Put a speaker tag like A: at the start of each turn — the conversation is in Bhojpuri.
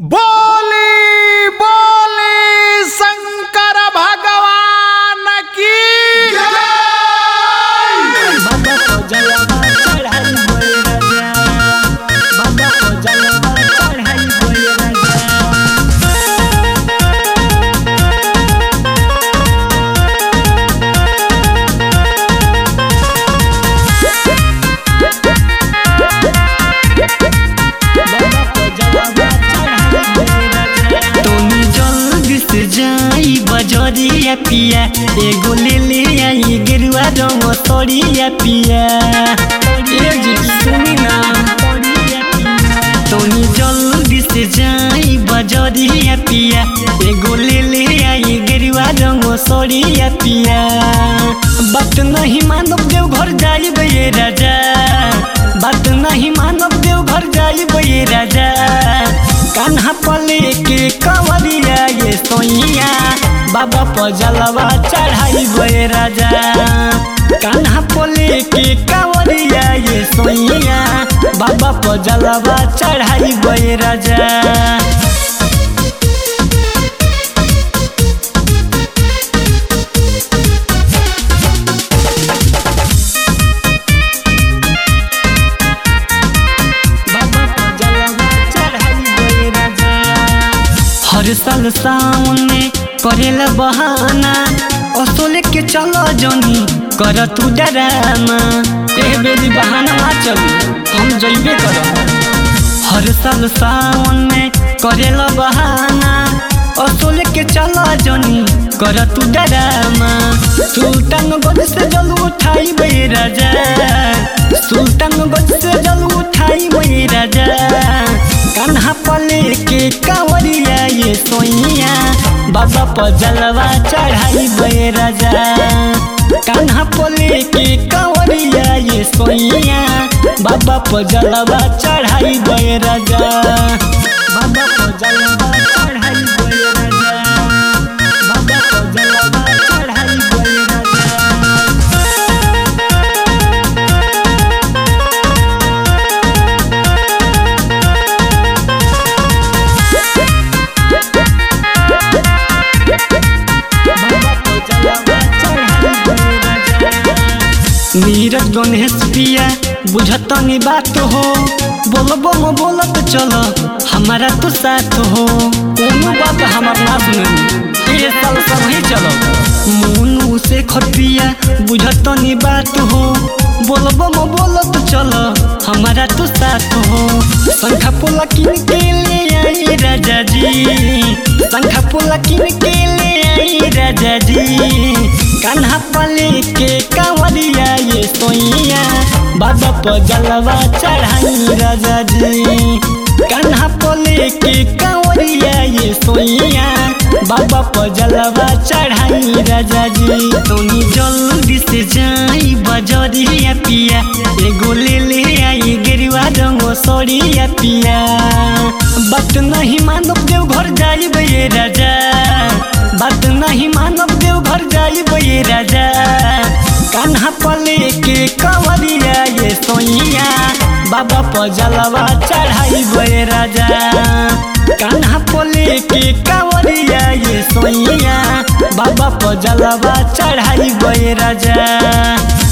A: बोली बोली शंकर भगवान की
B: बाबा को जलवा चढ़ाई बोल राजा, बाबा को जलवा चढ़ाई बोल राजा। जाई बजरिया पिया एगो ले ले आई गेरुआ रंग तोड़िया पिया ए जी सुनी ना तोनी जल्दी से जाई बजरिया पिया एगो ले ले आई गेरुआ रंग तोड़िया पिया। बात नहीं मानब देव घर जाई बे राजा, बात नहीं मानब देव घर जाई बे राजा। कान्हा पले के कंवरिया ये सोइया बाबा पर जलवा चढ़ाई बे राजा। कान्हा पले के कंवरिया ये सोइया बाबा पर जलवा चढ़ाई बे राजा। हर साल सावन में करेला बहाना असोले के चलो जोनी कर तू डरामा ए बेली बहाना ना चली हम जइबे करब। हर साल सावन में करेला बहाना असोले के चलो जोनी कर तू डरामा। सुल्तान गंज से जल उठाई बे राजा, सुल्तान गंज से जल उठाई बे राजा। कान्हा पले के कंवरिया ये सोइया बाबा पर जलवा चढ़ाई बे राजा। कान्हा पले के कंवरिया ये सोइया बाबा पर जलवा चढ़ाई बे राजा। बाबा पर जलवा चढ़ाई बे राजा, बाबा पर जलवा चढ़ाई बे राजा। नीरज गणेश पिया बुझतनी बात हो, बोलबो म बोलत चलो हमारा तो साथ हो। कोनो बात हमार ना सुननी ये साल सब ही चलो। मोनू से खटिया बुझतनी बात हो, बोलबो म बोलत चलो हमारा तो साथ हो। शंखा पोला किन के ले आई राजा जी, शंखा पोला किन के ले आई राजा जी। कान्हा पले के कंवरिया ये सोइया बाबा पर जलवा चढ़ाई राजा जी। कान्हा पले के कंवरिया ये सोइया बाबा पर जलवा चढ़ाई राजा जी। तोनी जल्दी से जाई बजरिया पिया एगो ले ले आई गेरुआ रंग सोड़िया पिया। बात नहीं मानब देव घर जाई बे राजा, बात नहीं मानब देव घर जाई बे राजा। कान्हा पले के कंवरिया ये सोइया बाबा पर जलवा चढ़ाई बे राजा। कान्हा पले के कंवरिया ये सोइया बाबा पर जलवा चढ़ाई बे राजा।